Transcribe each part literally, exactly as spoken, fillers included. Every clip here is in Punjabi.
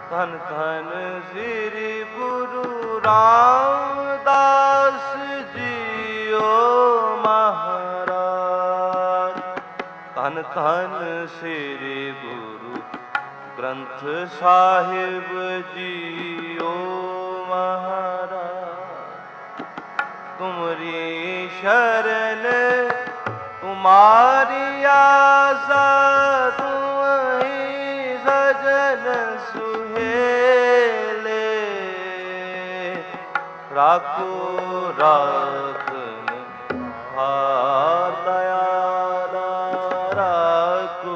ਧੰਨ ਧੰਨ ਸ੍ਰੀ ਗੁਰੂ ਰਾਮਦਾਸ ਜੀਓ ਮਹਾਰਾਜ। ਧੰਨ ਧੰਨ ਸ੍ਰੀ ਗੁਰੂ ਗ੍ਰੰਥ ਸਾਹਿਬ ਜੀਓ ਮਹਾਰਾਜ। ਤੁਮਰੀ ਸ਼ਰਨ ਤੁਮਾਰੀ ਆਸਾ, ਤੁਮਹੀ ਸਜਨ ਸੁਹੇਲੇ। ਰਾਖੋ ਰਾਖਨ ਹਾਰ ਦਇਆਲਾ, ਰਾਖੋ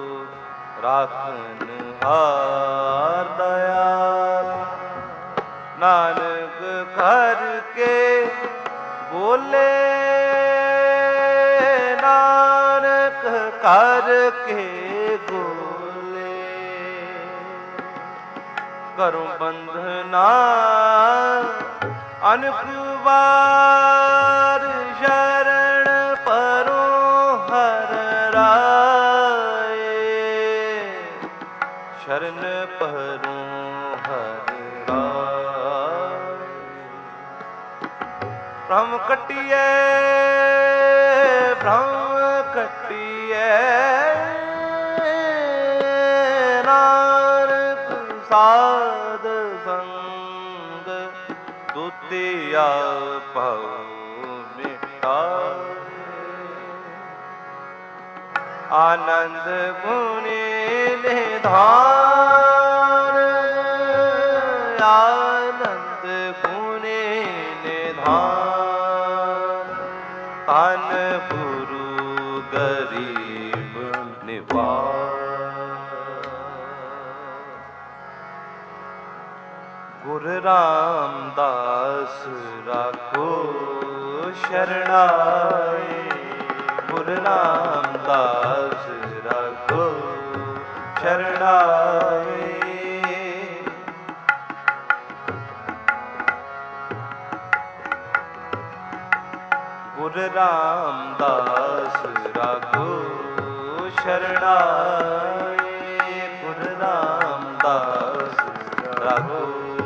ਰਾਖਨ ਹਾਰ ਦਇਆਲਾ। ਨਾਨਕ ਕਰਕੇ ਬੋਲੇ, ਨਾਨਕ ਕਰਕੇ ਬੋਲੇ। ਕਰੋ ਬੰਧਨਾ ਅਨੇਕ ਵਾਰ, ਸ਼ਰਨ ਪਰੋ ਹਰ ਰਾਏ। ਸ਼ਰਨ ਪਰੋ ਹਰ ਰਾਏ। ਭ੍ਰਮ ਕੱਟੀਏ ਭ੍ਰਮ ਕੱਟੀਏ, ਨਾਨਕ ਸਾਧ ਸੰਗ ਦੁਤੀਆ ਭਉ ਮਿਟਾਏ। ਆਨੰਦ ਗੁਣੀ ਨਿਧਾਨ, ਆਨੰਦ ਗੁਣੀ ਨਿਧਾਨ। ਧੰਨ ਗੁਰੂ ਗਰੀਬ ਨਿਵਾਜ। ਗੁਰ ਰਾਮਦਾਸ ਰਾਖੋ ਸ਼ਰਣਾਈ, ਗੁਰ ਰਾਮਦਾਸ ਰਾਖੋ ਸ਼ਰਣਾਈ। ਗੁਰ ਰਾਮਦਾਸ ਰਾਖੋ ਸ਼ਰਣਾਈ, ਗੁਰ ਰਾਮਦਾਸ ਰਾਖੋ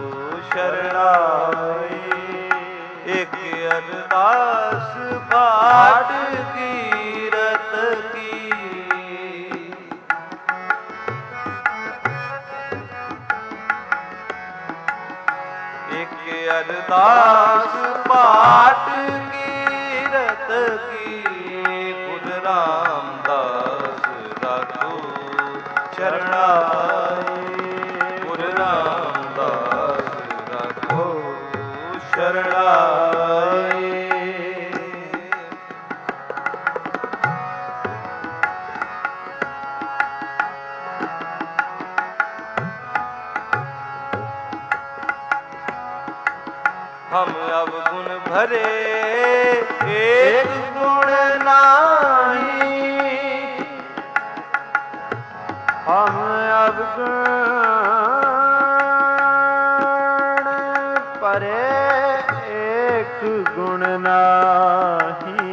ਸ਼ਰਣਾਈ। ਇੱਕ ਅਰਦਾਸ ਪਾਠ ਕੀਰਤ ਕੀ, ਇੱਕ ਅਰਦਾਸ ਪਾਠ ਕੀਰਤ ਕੀ। ਗੁਰ ਰਾਮਦਾਸ ਰਾਖੋ ਸ਼ਰਣਾਈ, ਗੁਰ ਰਾਮਦਾਸ ਰਾਖੋ ਸ਼ਰਣਾਈ। हम अवगुण भरे एक गुण नाही, हम अवगुण भरे एक गुण नाही।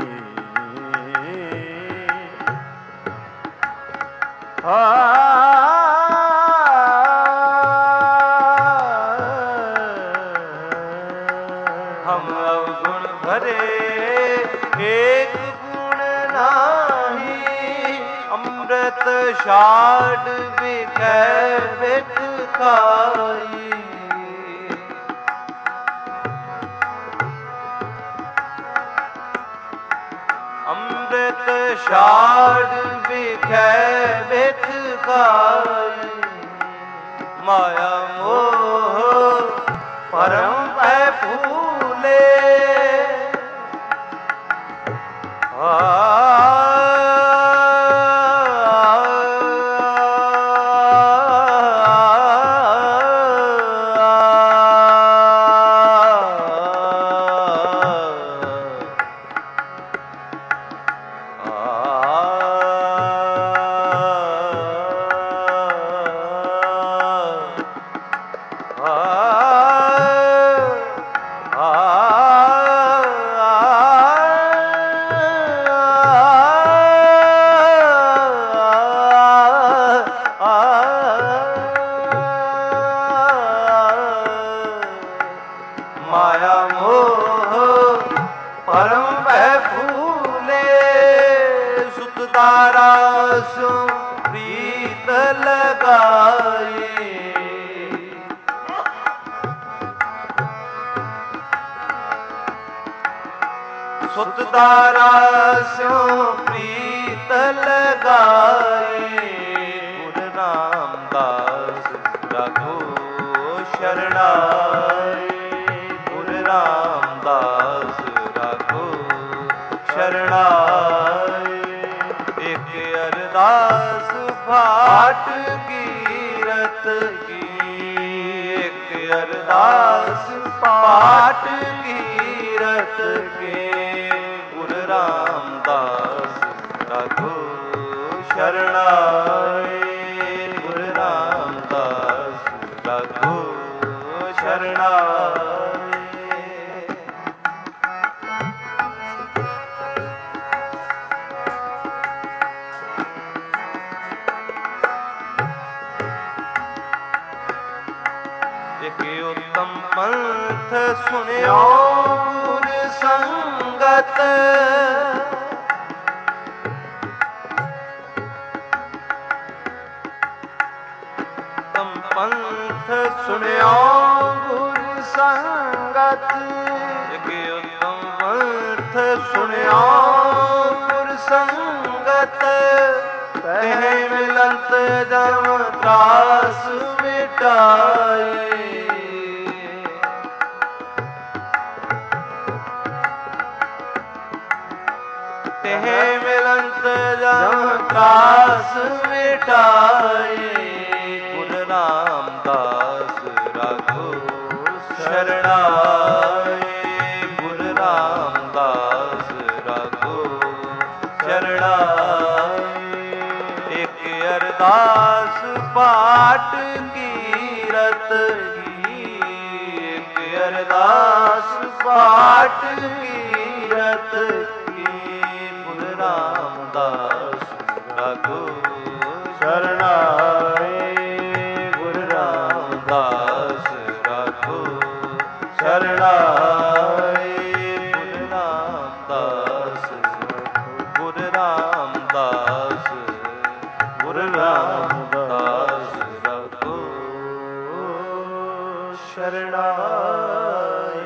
हम अवगुण भरे एक गुण नाही, अमृत छाड़ बिकै बिख खाई। अमृत छाड़ बिकै बिख खाई। माया मोह परम पै फूले, आ Ah लगाए। सुत दारा स्यों प्रीत लगाए। गुरु रामदास रघु शरणाए। गुरु रामदास रघु शरणाए। एक अरदास भाट कीरत की। एक अरदास पाठ कीरत के। गुरु रामदास रघु शरणाए। गुरु रामदास रघु शरणाए। एक उत्तम पंथ सुनियो गुर संगत। उत्तम पंथ सुनियो गुर संगत। एक उत्तम पंथ सुनियो गुर संगत। तह मिलत जम त्रास मिटाए। तेह मिलंत जम त्रास मिटाए। गुरु रामदास रघु शरणाए। गुरु रामदास रघु शरणाए। एक अरदास पाठ कीरत की। एक अरदास पाठ कीरत रामदास रघु शरणाए। गुरु रामदास रघु शरणाए। गुरु रामदास गुरु रामदास गुरु रामदास रघु शरणाए।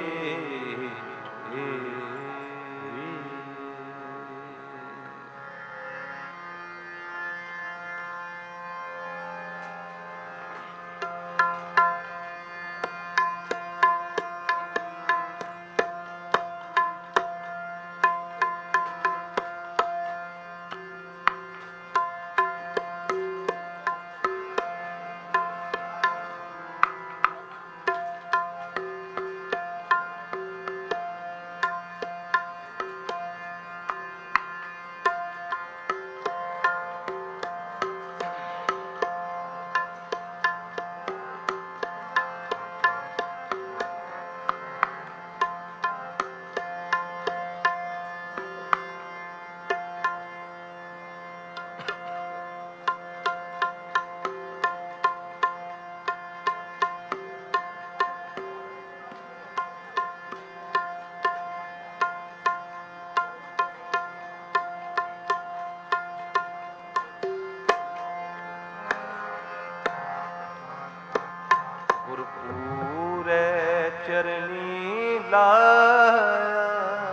चरनी लाया।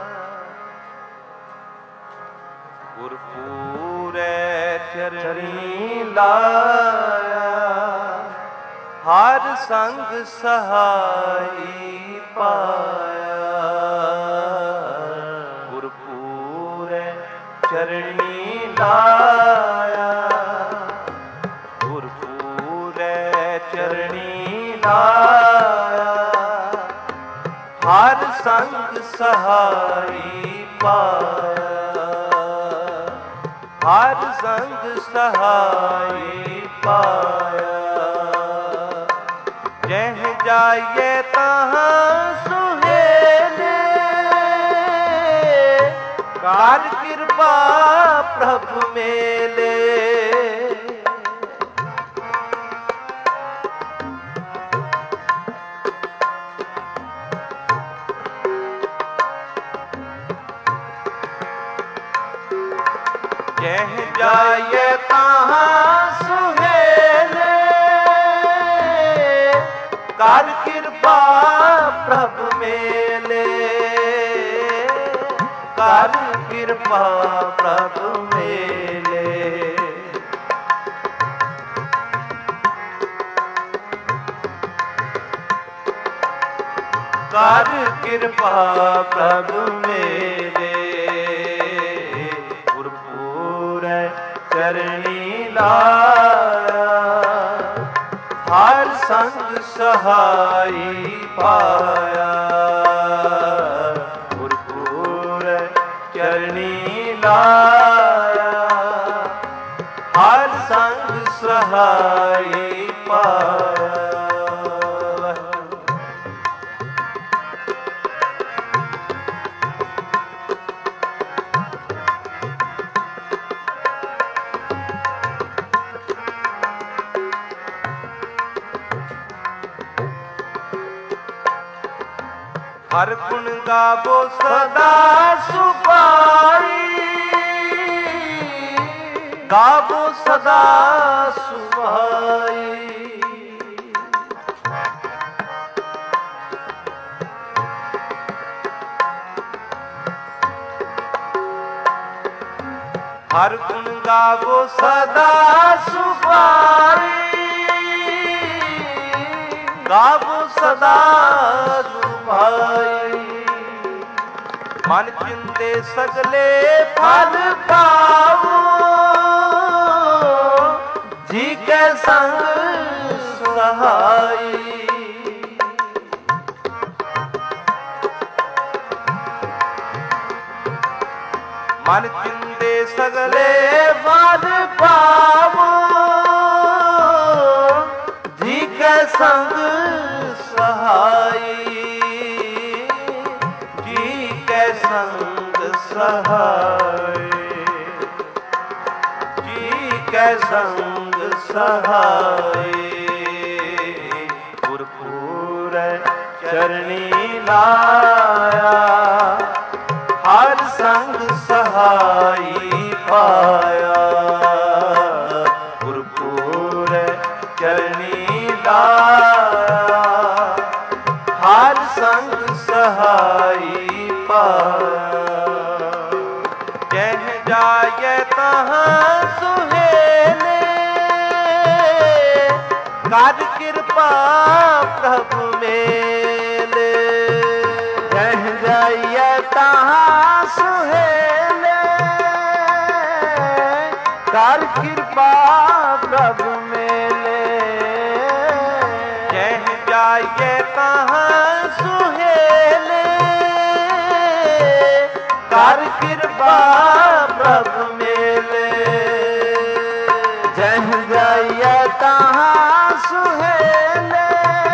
गुरपूरे चरनी लाया। हर संग सहाई पाया। गुरपूरे चरनी लाया। गुरपूरे चरनी लाया। हर संग सहाई पाया। हर संग सहाई पाया। जह जाइए तहाँ सुहेले। कार कृपा प्रभु मेले। जह जाइए तहाँ सुहेले। ਕਰ ਕਿਰਪਾ ਪ੍ਰਭ ਮੇਲੇ, ਕਰ ਕਿਰਪਾ ਪ੍ਰਭ ਮੇਲੇ। ਕਰ ਕਿਰਪਾ ਪ੍ਰਭ ਮੇਰੇ, ਗੁਰਪੂਰੈ ਚਰਣੀ ਲਾਇਆ, ਹਰ ਸੰਗ ਸਹਾਈ ਪਾਇਆ। ਗੁਰਪੂਰੈ ਚਰਣੀ ਲਾਇਆ, ਹਰ ਸੰਗ ਸਹਾਈ ਪਾਇਆ। ਹਰ ਗੁਣ ਗਾਵੋ ਸਦਾ ਸੁਭਾਈ, ਗਾਵੋ ਸਦਾ ਸੁਭਾਈ। ਹਰ ਗੁਣ ਗਾਵੋ ਸਦਾ ਸੁਭਾਈ, ਗਾਵੋ ਸਦਾ ਸੁਭਾਈ। ਮਨ ਚਿੰਤੇ ਸਗਲੇ ਫਲ ਪਾਵੋ, ਜੀ ਕੈ ਸੰਗ ਸਹਾਈ। ਮਨ ਚਿੰਤੇ ਸਗਲੇ ਫਲ ਪਾਵੋ, ਜੀ ਕੈ ਸੰਗ ਸਹਾਈ। ਜੀ ਕੈ ਸੰਗ ਸਹਾਈ, ਜੀ ਕੈ ਸੰਗ ਸਹਾਈ। ਗੁਰਪੂਰੈ ਚਰਣੀ ਲਾਇਆ, ਹਰ ਸੰਗ ਸਹਾਈ ਪਾਇਆ। ਗੁਰਪੂਰੈ ਚਰਣੀ ਲਾਇਆ, ਹਰ ਸੰਗ ਸਹਾਈ ਪਾਇਆ। ਜਹ ਜਾਏ ਤਹਾਂ ਸੁਹੇਲੇ, ਕਰ ਕਿਰਪਾ ਪ੍ਰਭ ਮੇਲੇ। ਜਹ ਜਾਏ ਤਹਾਂ ਸੁਹੇਲੇ, ਕਰ ਕਿਰਪਾ ਪ੍ਰਭ ਮੇਲੇ। ਜਹ ਜਾਏ ਤਹਾਂ ਸੁਹੇਲੇ, ਕਰ ਕਿਰਪਾ ਪ੍ਰਭ ਮੇਲੇ। ਜਹ ਜਾਏ ਤਹਾਂ ਸੁਹੇਲੇ,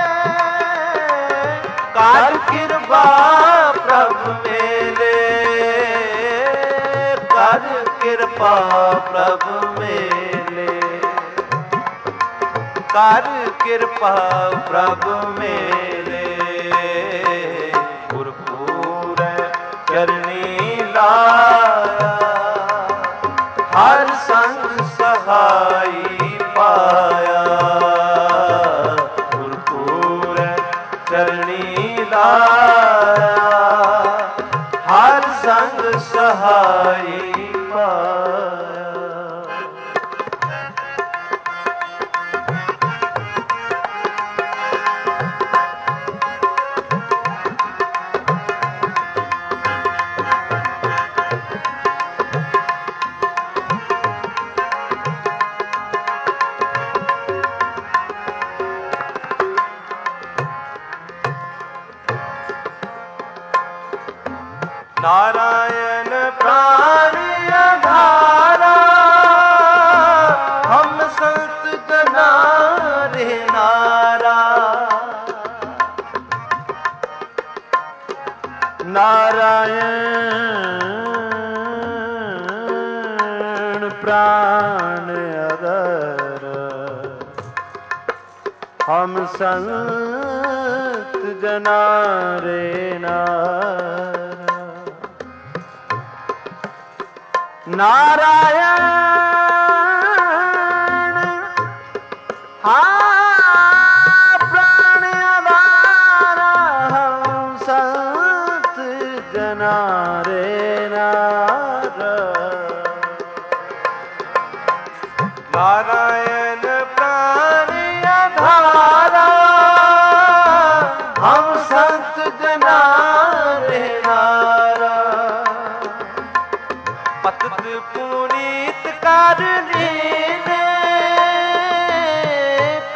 ਕਰ ਕਿਰਪਾ ਪ੍ਰਭ ਮੇਲੇ। ਕਰ ਕਿਰਪਾ ਪ੍ਰਭ ਮੇਲੇ, ਕਰ ਕਿਰਪਾ ਪ੍ਰਭ ਮੇਲੇ। ਗੁਰਪੂਰੈ ਚਰਣੀ ਲਾਇਆ, ਹਰ ਸੰਗ ਸਹਾਈ ਪਾਇਆ। ਗੁਰਪੂਰੈ ਚਰਣੀ ਲਾਇਆ, ਹਰ ਸੰਗ ਸਹਾਈ ਪਾਇਆ। नारायण प्राण आधारा, हम संत जना रे नारा। नारायण प्राण आधारा, हम संत जना रे नारा। नारायण हा प्राण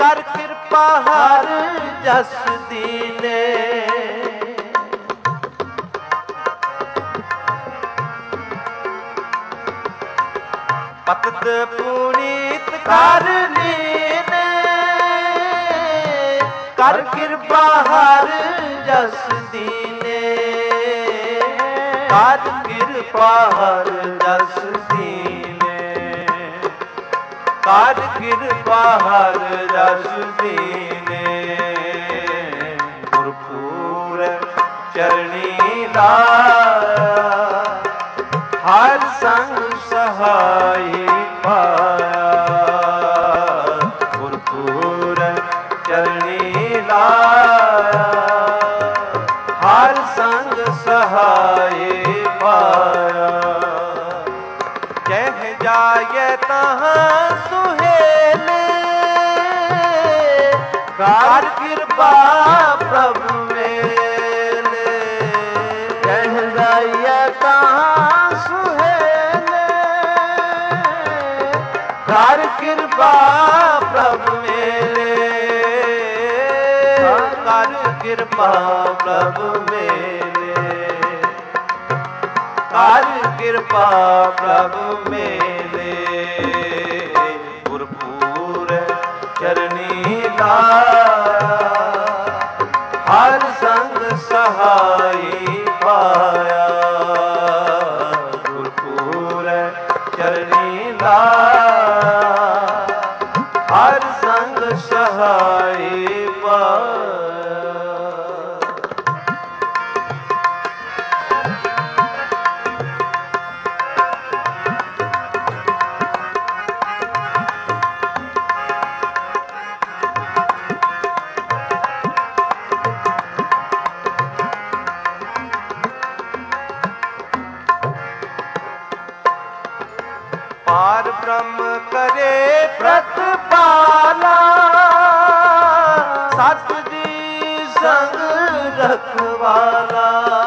ਕਰ ਕਿਰਪਾ ਹਰ ਜਸ ਦੀਨੇ। ਪਤਿਤ ਪੁਨੀਤ ਕਰ ਲੀਨੇ, ਕਰ ਕਿਰਪਾ ਹਰ ਜਸ ਦੀਨੇ। ਕਰ ਕਿਰਪਾ ਹਰ ਜਸ ਦੀਨੇ, ਕਰ ਕਿਰਪਾ ਹਰ ਜਸ ਦੀਨੇ। ਗੁਰਪੂਰ ਚਰਣੀ ਲਾਇਆ, ਹਰ ਸੰਗ ਸਹਾਈ ਪਾਇਆ। ਗੁਰਪੂਰ ਚਰਣੀ ਲਾਇਆ, ਹਰ ਸੰਗ ਸਹਾਈ ਪਾਇਆ। ਜਹ ਜਾਏ ਤਹਾਂ ਸੁਹੇਲੇ, ਕਰ ਕਿਰਪਾ ਪ੍ਰਭ ਮੇਲੇ। ਜਹ ਜਾਏ ਤਹਾਂ ਸੁਹੇਲੇ, ਕਰ ਕਿਰਪਾ ਪ੍ਰਭ ਮੇਲੇ। ਕਰ ਕਿਰਪਾ ਪ੍ਰਭ ਮੇਲੇ, ਕਰ ਕਿਰਪਾ ਪ੍ਰਭ ਮੇਲੇ। ਗੁਰਪੂਰ ਚਰਣੀ ਲਾਇਆ, ਹਰ ਸੰਗ ਸਹਾਈ ਪਾਇਆ। ਗੁਰਪੂਰ ਚਰਣੀ ਲਾਇਆ, ਹਰ ਸੰਗ ਸਹਾਈ ਪਾਇਆ। ਪਾਰ ਬ੍ਰਹਮ ਕਰੇ ਪ੍ਰਤਪਾਲਾ, ਸਤ ਜੀ ਸੰਗ ਰਖਵਾਲਾ।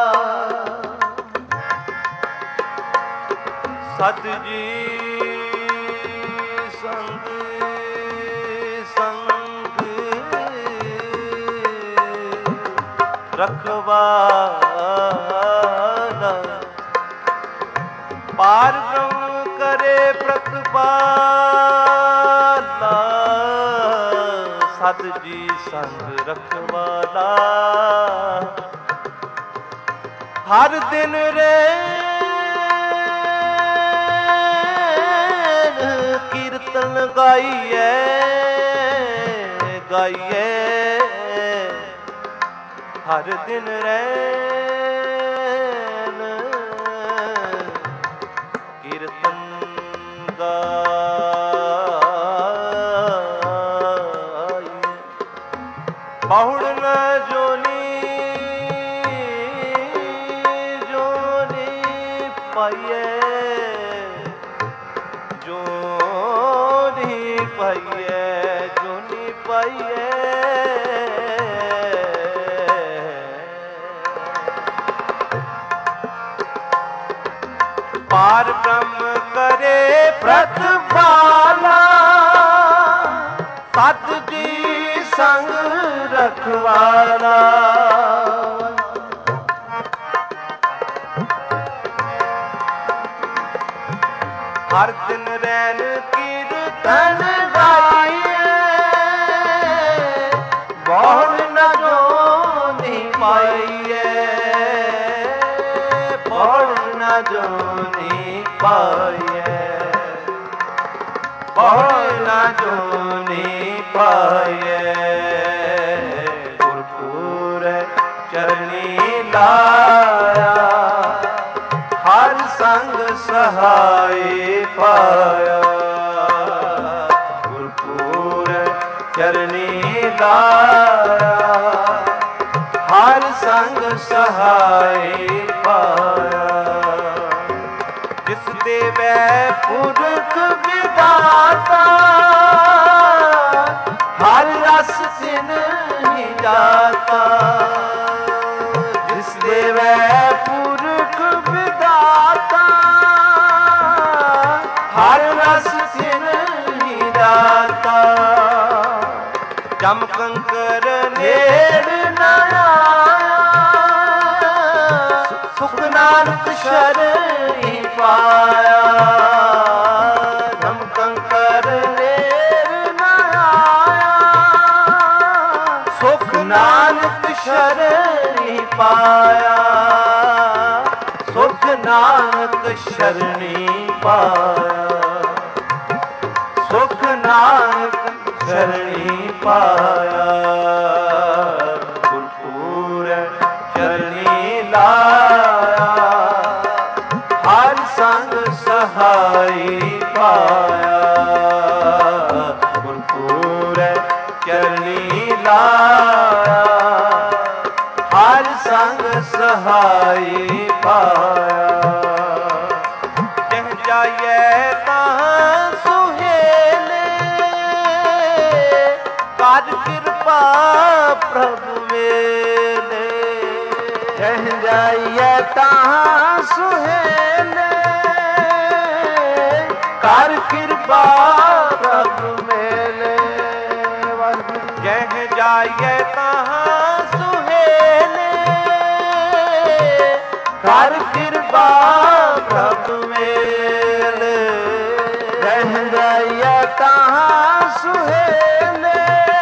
ਸਤ ਜੀ ਸੰਗ ਸੰਗ ਰਖਵਾਲਾ। ਪਾਰ ਬ੍ਰਹਮ ਕਰੇ ਪ੍ਰਤਪਾਲਾ, ਸਤ ਜੀ ਸੰਗ ਰਖਵਾਲਾ। ਹਰ ਦਿਨ ਰੈਣ ਕੀਰਤਨ ਗਾਈਏ ਗਾਈਏ। ਹਰ ਦਿਨ ਰੈਣ ਕੀਰਤਨ ਗਾਈਏ। ਬਹੁੜ ਨ ਜੋਨੀ ਜੋਨੀ ਪਾਈਏ, ਜੋਨੀ ਪਾਈਏ, ਜੋਨੀ ਪਾਈਏ। ਪਾਰ ਬ੍ਰਹਮ ਕਰੇ ਪ੍ਰਤਪਾਲਾ, ਸਤ ਜੀ ਸੰਗ ਰਖਵਾਲਾ। ਹਰ ਦਿਨ ਰੈਣ ਕੀਰਤਨ ਗਾਈਏ, ਬਹੁੜ ਨ ਜੋਨੀ ਪਾਈਏ, ਬਹੁੜ ਨ ਜੋਨੀ ਪਾਈਏ, ਬਹੁੜ ਨ ਜੋਨੀ ਪਾਈਏ। ਗੁਰਪੂਰ ਚਰਣੀ ਲਾਇਆ, ਹਰ ਸੰਗ ਸਹਾਈ ਪਾਇਆ। ਗੁਰਪੂਰ ਚਰਣੀ ਲਾਇਆ, ਹਰ ਸੰਗ ਸਹਾਈ ਪਾਇਆ। ਜਿਸ ਦੇਵੈ ਪੁਰਖ ਵਿਦਾਤਾ, ਹਰ ਰਸ ਤਿਨ ਹੀ ਜਾਤਾ। ਜਿਸ ਦੇਵੈ ਪੁਰਖ ਵਿਦਾਤਾ, ਹਰ ਰਸ ਤਿਨ ਹੀ ਜਾਤਾ। ਜਮ ਕੰਕਰ ਨੇੜ ਨਾ ਆਇਆ, ਸੁਖ ਨਾਨਕ ਸ਼ਰਣੀ ਪਾਇਆ। ਜਮ ਕੰਕਰ ਨੇੜ ਨਾ ਆਇਆ, ਸੁਖ ਨਾਨਕ ਸ਼ਰਣੀ ਪਾਇਆ। ਸੁਖ ਨਾਨਕ ਸ਼ਰਣੀ ਪਾਇਆ, ਸੁਖ ਨਾਨਕ ਸ਼ਰਣੀ ਪਾਇਆ। ਗੁਰਪੂਰ ਚਰਣੀ ਲਾਇਆ, ਹਰ ਸੰਗ ਸਹਾਈ ਪਾਇਆ। ਗੁਰਪੂਰ ਚਰਣੀ ਲਾਇਆ, ਹਰ ਸੰਗ ਸਹਾਈ ਪਾਇਆ। ਜਹ ਜਾਈਏ ਤਾਂ ਸੁਹੇਲੇ, ਕਰ ਕਿਰਪਾ ਪ੍ਰਭੂ ਵੇਲੇ। ਜਹ ਜਾਈਏ ਤਾਂ ਸੁਹੇਲੇ, ਕਰ ਕਿਰਪਾ ਪ੍ਰਭੂ ਮੇਲੇ। ਜਹ ਜਾਈਏ ਤਾਂ ਸੁਹੇਲੇ, ਕਰ ਕਿਰਪਾ ਪ੍ਰਭੂ ਮੇਲੇ। ਜਹ ਜਾਈਏ ਤਾਂ ਸੁਹੇਲੇ,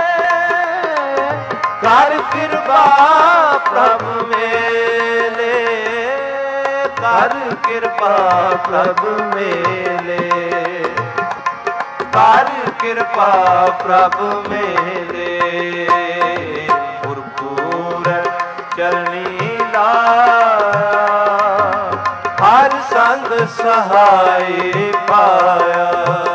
ਕਰ ਕਿਰਪਾ ਪ੍ਰਭੂ ਮੇਲੇ। ਕਰ ਕਿਰਪਾ ਪ੍ਰਭੂ ਮੇਲੇ, ਕਰ ਕਿਰਪਾ ਪ੍ਰਭੂ ਮੇਲੇ। ਗੁਰਪੂਰ ਚਰਣੀ ਲਾਇਆ, ਹਰ ਸੰਗ ਸਹਾਈ ਪਾਇਆ।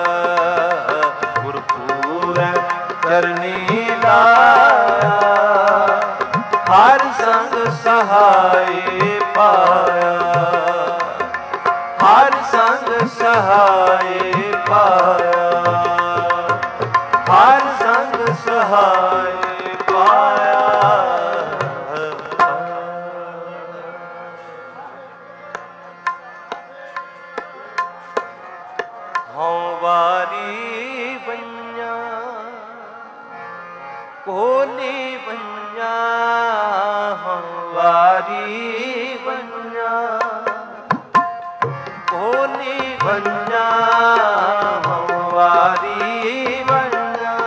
ਗੁਰਪੂਰ ਚਰਣੀ ਲਾਇਆ, ਹਰ ਸੰਗ ਸਹਾਈ ਪਾਇਆ। ਹਰ ਸੰਗ ਸਹਾਈ ਪਾਇਆ, ਹਰ ਸੰਗ ਸਹਾਈ ਪਾਇਆ। ਹਉ ਵਾਰੀ ਬਈਆਂ, ਕੋਲੀ ਬਈਆਂ। ਹਉ ਵਾਰੀ ਬਈਆਂ, ਕੋਲੀ ਬਈਆਂ। ਹਉ ਵਾਰੀ ਬਈਆਂ,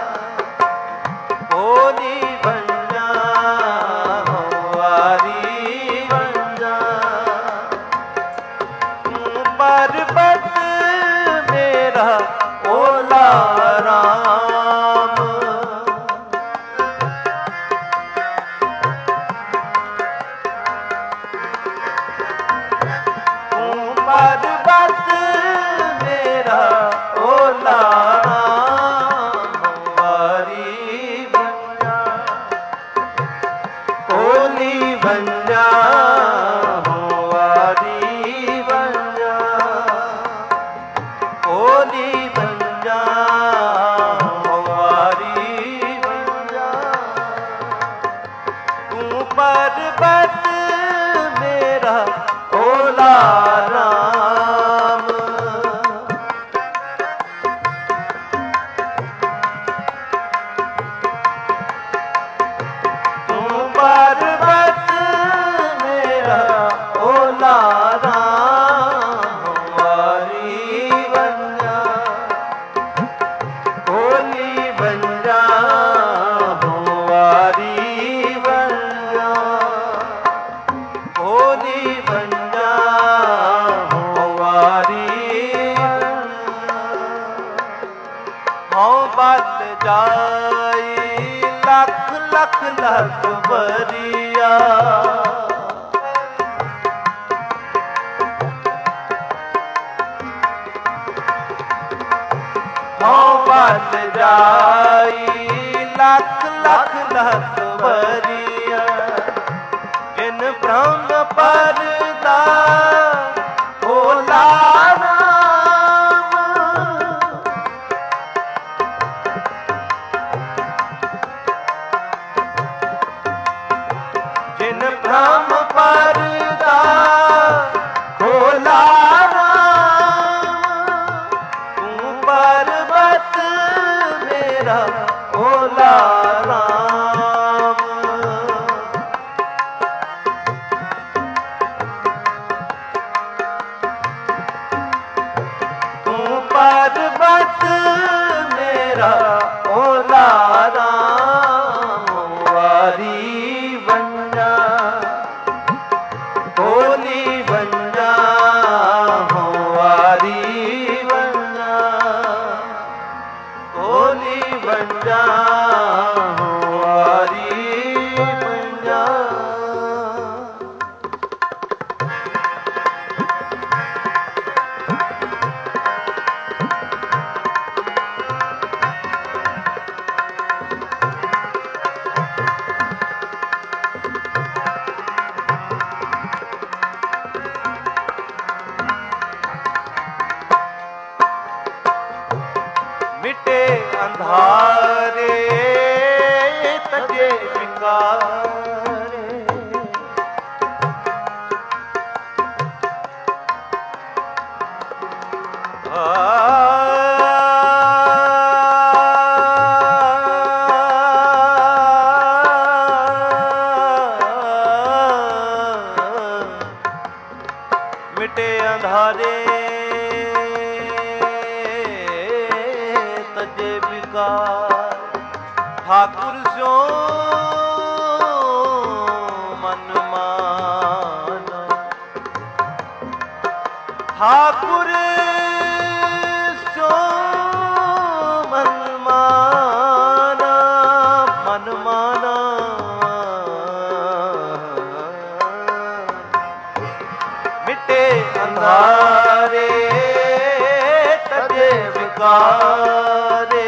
ਕੋਲੀ ਬਈਆਂ। ਹਉ ਵਾਰੀ ਬਈਆਂ। ਪਰਬਤ ਮੇਰਾ ਓਲਾ ਰਾਮ, ਤੂੰ ਪਰਬਤ ਮੇਰਾ ਓਲਾ ਰਾਮ। ਵਾਰੀ ਬਈਆਂ, ਕੋਲੀ ਬਈਆਂ। ਵਾਰੀ ਬਈਆਂ, ਕੋਲੀ ਬਈਆਂ। ਵਾਰੀ ਬਈਆਂ। ਤੂੰ ਪਰਬਤ ਮੇਰਾ ਓਲਾ ਰਾਮ, ਤੂੰ ਪਰਬਤ ਮੇਰਾ ਓਲਾ ਰਾਮ। ਵਾਰੀ ਬਈਆਂ, ਕੋਲੀ ਬਈਆਂ। ਵਾਰੀ ਬਈਆਂ, ਕੋਲੀ ਬਈਆਂ। ਵਾਰੀ ਹਉ ਬਲ ਜਾਈ, ਲੱਖ ਲੱਖ ਲੱਖ ਬਰੀਆ। ਹਉ ਬਲ ਜਾਈ, ਲੱਖ ਲੱਖ ਲੱਖ ਬਰੀਆ। ਜਿਨ ਬ੍ਰਹਮ ਪਰਦਾ ਓਲਾ ਨਾਮ, ਜਿਨ ਬ੍ਰਹਮ ਪਰਦਾ ਓਲਾ ਨਾਮ। ਤੂੰ ਪਰਬਤ ਮੇਰਾ ਓ भोला राम। तू पर्वत मेरा भोला राम, वारी बन जा भोली बन जा, वारी बन जा भोली बन जा, वारी बन जा। मिटे अंधारे तजे विकारे, मिटे अंधारे तजे विकार, ठाकुर स्यो मन माना, ठाकुर स्यो मन माना, मन माना। मिटे अंधारे तजे विकारे,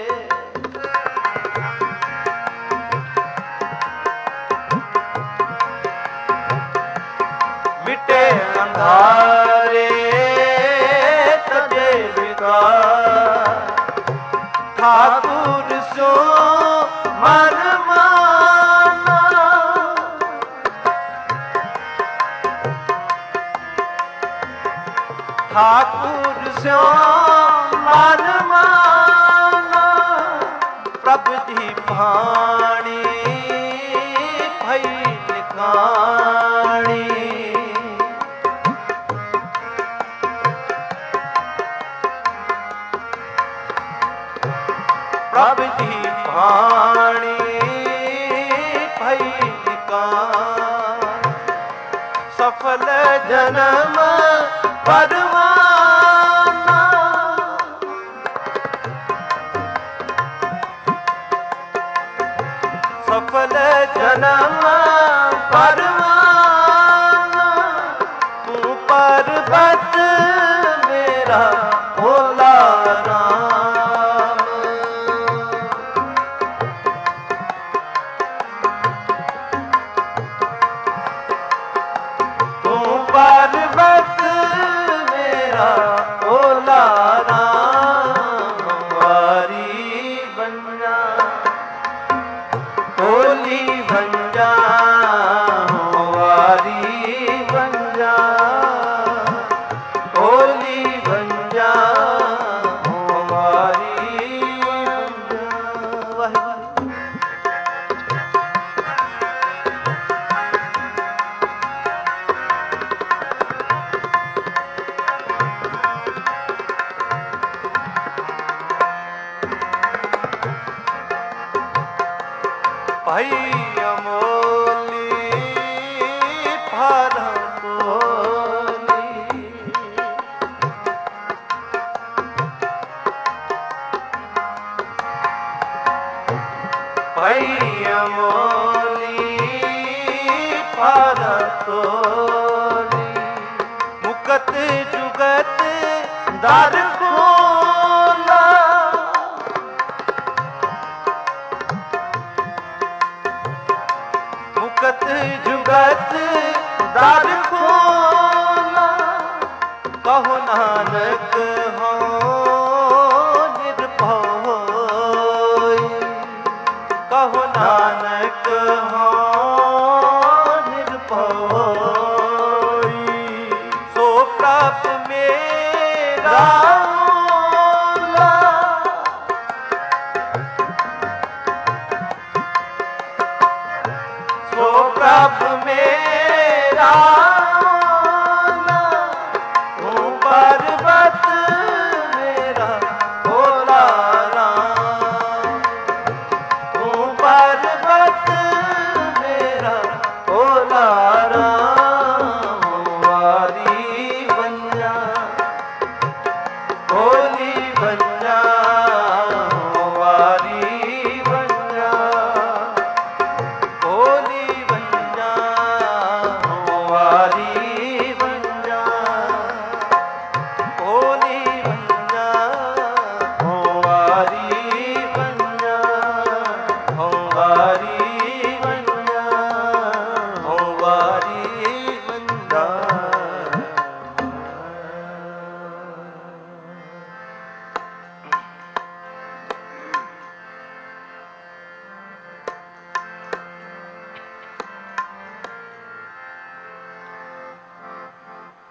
मिटे अंधारे तजे विकार, ठाकुर सो मन माना, ठाकुर सो मन माना। प्रभ दी भाणी भई निकाणी, प्रभ दी भाणी भई निकाणी। सफल जन्म परवाना, सफल जन्म परवाना। तू पर्वत मेरा भोला राम, तू पर्वत मेरा भोला राम, वारी बन जा भोली बन जा, वारी बन जा भोली बन जा, वारी बन जा। वाहिगुरू। भाई अमोली फारम बोली, भाई अमोली फारम बोली। मुकत जुगत दर खोला, मुकत जुगत दर खोला। कहो नानक हो निर्भय होय, कहो नानक हो निर्भय होय। सो प्रभ मेरा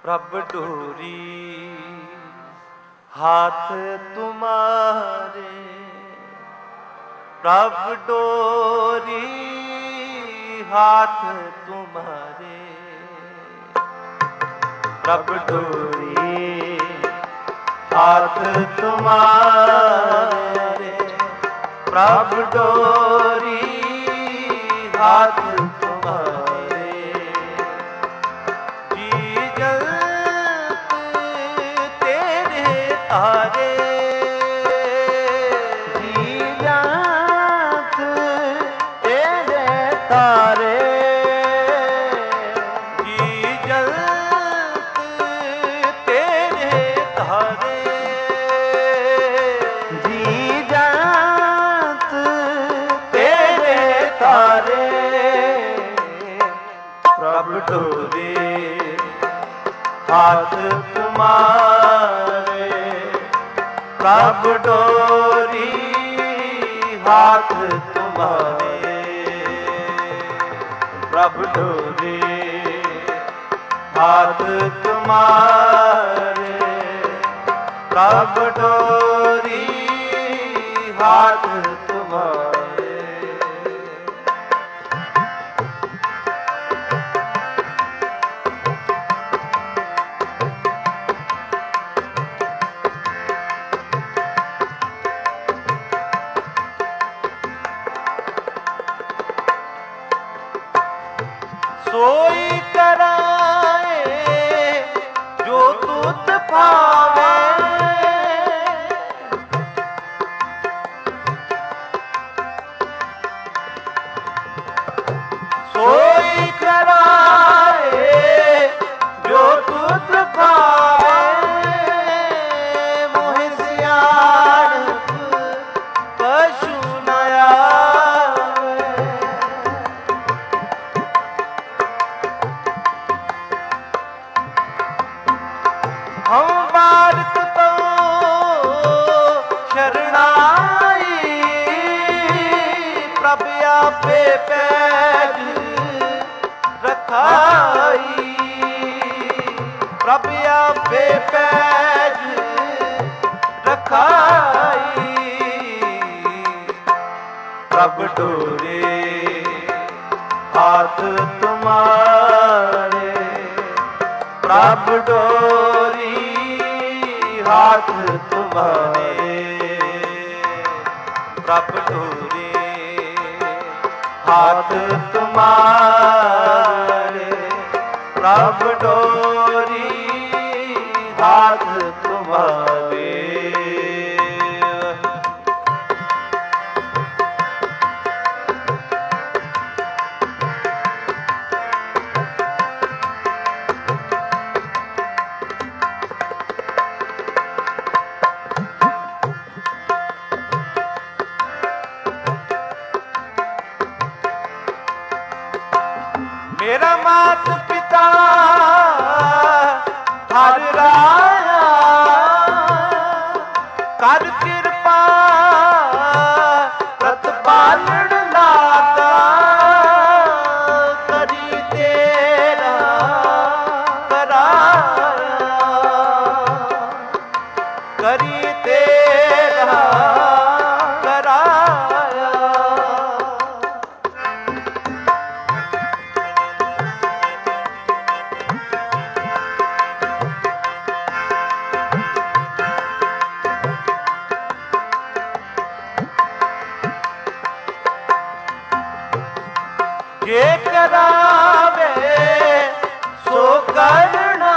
प्रभ डोरी हाथ तुम्हारे, प्रभ डोरी हाथ तुम्हारे, प्रभ डोरी हाथ तुम्हारे, प्रभ डोरी हाथ तुम्हारे, जी जल्द तेरे तारे, जी जल्द तेरे तारे, जी जल्द तेरे तारे, जी जल्द तेरे तारे, प्रभ डोरे हाथ तुम्हारे, प्रभ डोरी हाथ तुम्हारे, प्रभ डोरे हाथ तुम्हारे, प्रभ डोरी हाथ तुम्हारे। सोई कराए जो तुझ भावे, सोई कराए जो तुझ भावे, मोहि सियाणप कछु न आवे, हम भारत तो शरणाई, प्रभ आपे पैज रखाई, प्रभ आपे पैज रखाई, प्रभ डोरे हाथ तुम्हारे, प्रभ डोरी हाथ तुम्हारे, प्रभ डोरी हाथ तुम्हारे, प्रभ डोरी हाथ तुम्हारे। मेरा मात पिता हर राया, कर कृपा प्रतिपालन लागा, करी तेरा कराया, करी तेरा कराया, जे करावे सो करना,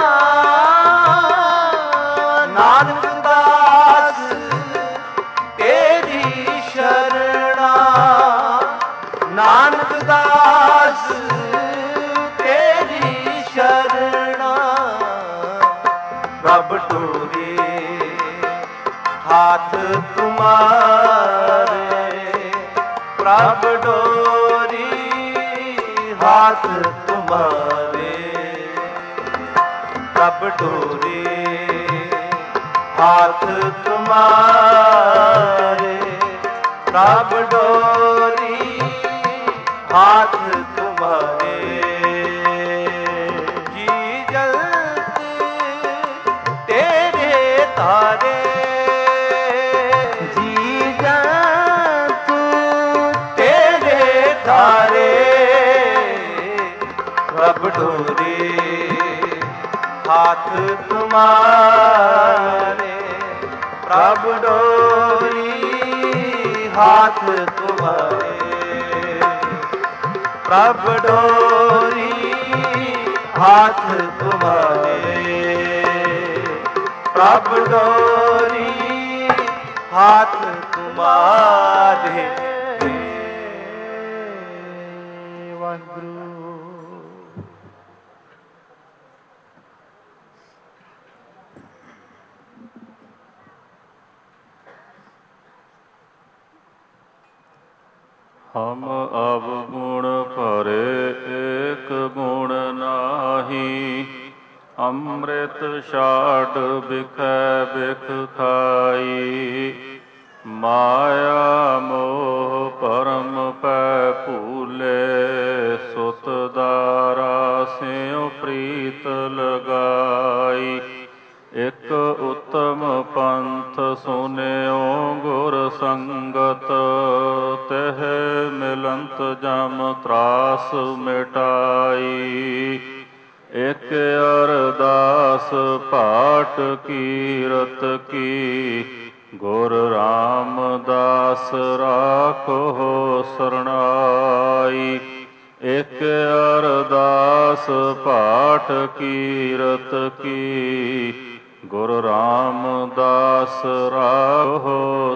नानक दास तेरी शरणा, नानक दास तेरी शरणा, प्रभ डोरे हाथ तुम्हारे, प्रभ डोरी हाथ तुम्हारे, प्रभ डोरे हाथ तुम्हारे, प्रभ डोरी हाथ तुम्हारे, जी जल्द ਪ੍ਰਭ ਡੋਰੀ ਹਾਥ ਤੁਮਾਰੇ ਪ੍ਰਭ ਡੋਰੀ ਹਾਥ ਤੁਮਾਰੇ ਪ੍ਰਭ ਡੋਰੀ ਹਾਥ ਤੁਮਾਰੇ ਪ੍ਰਭ ਡੋਰੀ ਹਾਥ ਤੁਮਾਰੇ ਵਾਹਿਗੁਰੂ। ਹਮ ਅਬ ਗੁਣ ਭਰੇ ਏਕ ਗੁਣ ਨਾਹੀ, ਅੰਮ੍ਰਿਤ ਛਾੜ ਬਿਖੈ ਬਿਖ ਖਾਈ। ਮਾਇਆ ਮੋਹ ਭਰਮ ਪੈ ਭੂਲੇ, ਸੁਤ ਦਾਰਾ ਸਿਉ ਪ੍ਰੀਤ ਲਗਾਈ। ਇਕ ਉਤਮ ਪੰਥ ਸੁਨਿਓ ਗੁਰ ਸੰਗਤ, ਤਿਹ ਮਿਲੰਤ ਜਮ ਤਰਾਸ ਮਿਟਾਈ। ਇਕ ਅਰਦਾਸ ਪਾਠ ਕੀਰਤ ਕੀ, ਗੁਰ ਰਾਮਦਾਸ ਰਾਖੋ ਸਰਣਾਈ। ਇਕ ਅਰਦਾਸ ਪਾਠ ਕੀਰਤ ਕੀ, ਗੁਰ ਰਾਮਦਾਸ ਰਾਖੋ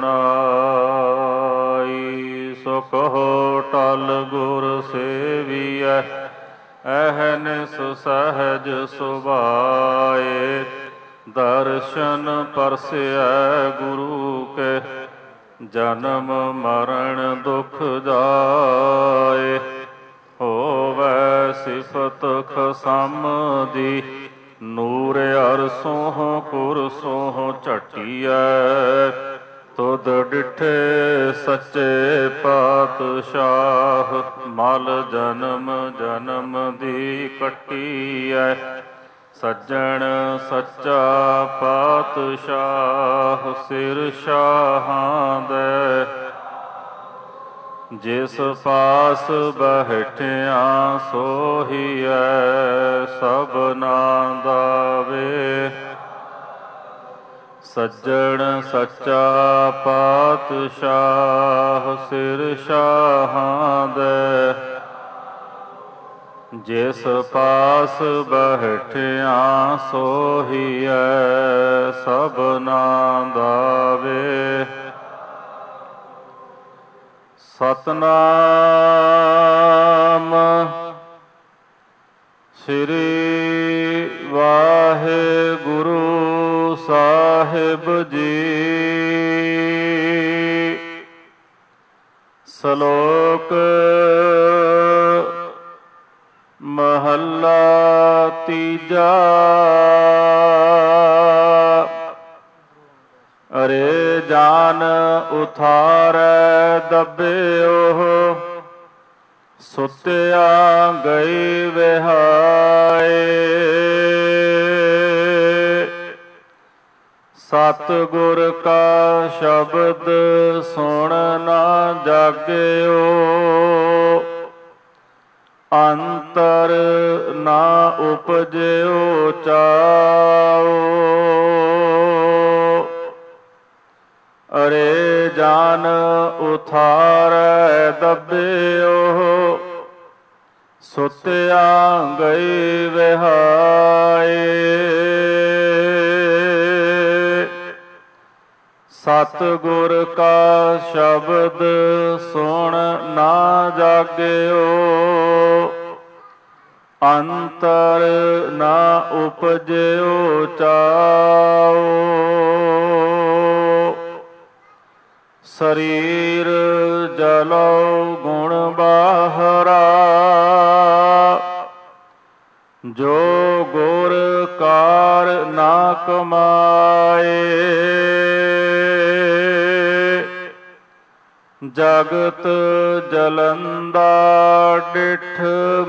ਸਰਣਾਈ। ਸੋ ਕਹੋ ਟਲ ਗੁਰ ਸੇਵੀਐ, ਅਹਨਿਸ ਸਹਿਜ ਸੁਭਾਏ। ਦਰਸ਼ਨ ਪਰਸਿਐ ਗੁਰੂ ਕੇ, ਜਨਮ ਮਰਨ ਦੁਖ ਜਾਏ। ਹੋਵੈ ਸਿਫਤ ਖਸਮ ਦੀ, ਨੂਰ ਅਰਸੋਂ ਕੁਰਸੋਂ ਝਟੀਐ। ਤੁਧ ਡਿਠੇ ਸੱਚੇ ਪਾਤਸ਼ਾਹ, ਮਲ ਜਨਮ ਜਨਮ ਦੀ ਕੱਟੀਐ। ਸੱਜਣ ਸੱਚਾ ਪਾਤਸ਼ਾਹ, ਸਿਰ ਸ਼ਾਹਾਂ ਦੇ। ਜਿਸ ਪਾਸ ਬੈਠਿਆ ਸੋਹੀਐ, ਸਭਨਾ ਦਾ ਵੇ। ਸੱਜਣ ਸੱਚਾ ਪਾਤਸ਼ਾਹ, ਸਿਰ ਸ਼ਾਹਾਂ ਦੇ। ਜਿਸ ਪਾਸ ਬੈਠਿਆ ਸੋਹੀਐ, ਸਭਨਾ ਦਾ ਵੇ। ਸਤਨਾਮ ਸ੍ਰੀ ਵਾਹਿਗੁਰੂ ਸਾਹਿਬ ਜੀ। ਸ਼ਲੋਕ ਮਹੱਲਾ ਤੀਜਾ। ਅਰੇ ਜਾਨ ਉਥਾਰੈ ਦੱਬਿਓ, ਸੁਤਿਆ ਗਈ ਵਿਹਾਏ। ਸਤਿਗੁਰ ਕਾ ਸ਼ਬਦ ਸੁਣ ਨਾ ਜਾਗਿਓ, ਅੰਤਰ ਨਾ ਉਪਜਿਓ ਚਾਓ। ਅਰੇ ਜਾਨ ਉਥਾਰੈ ਦੱਬਿਓ, ਸੁਤਿਆ ਗਈ ਵਿਹਾਏ। ਸਤਿਗੁਰ ਕਾ ਸ਼ਬਦ ਸੁਣ ਨਾ ਜਾਗਿਓ, ਅੰਤਰ ਨਾ ਉਪਜਿਓ ਚਾਓ। ਸਰੀਰ ਜਲੋ ਗੁਣ ਬਾਹਰਾ, ਜੋ ਗੁਰ ਕਾਰ ਨਾ ਕਮਾਏ। ਜਗਤ ਜਲੰਦਾ ਡਿਠ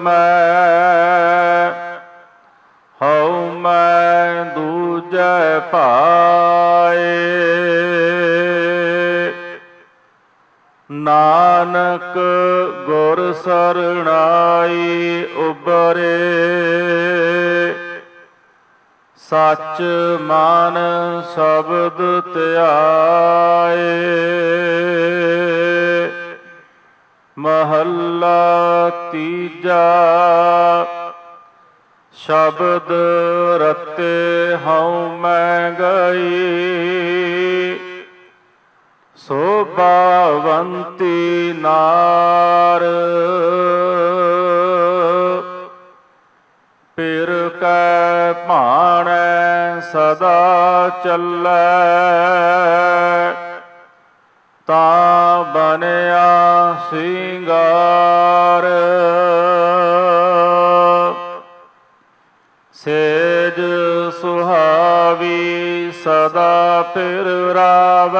ਮੈਂ, ਹਉ ਮੈਂ ਦੂਜੈ ਭਾਏ। ਨਾਨਕ ਗੁਰ ਸਰਣਾਈ ਉਬਰੇ, ਸੱਚ ਮਨ ਸ਼ਬਦ ਧਿਆਏ। ਮਹੱਲਾ ਤੀਜਾ। ਸ਼ਬਦ ਰਤੇ ਹਉ ਮੈਂ ਗਈ, ਸੋਭਾਵੰਤੀ ਨਾਰ। ਪਿਰ ਕੈ ਭਾਣੈ ਸਦਾ ਚੱਲੈ, ਤਾਂ ਬਨਿਆ ਸਿੰਗਾਰ। ਸੇਜ ਸੁਹਾਵੀ ਸਦਾ ਪਿਰ ਰਾਵੈ,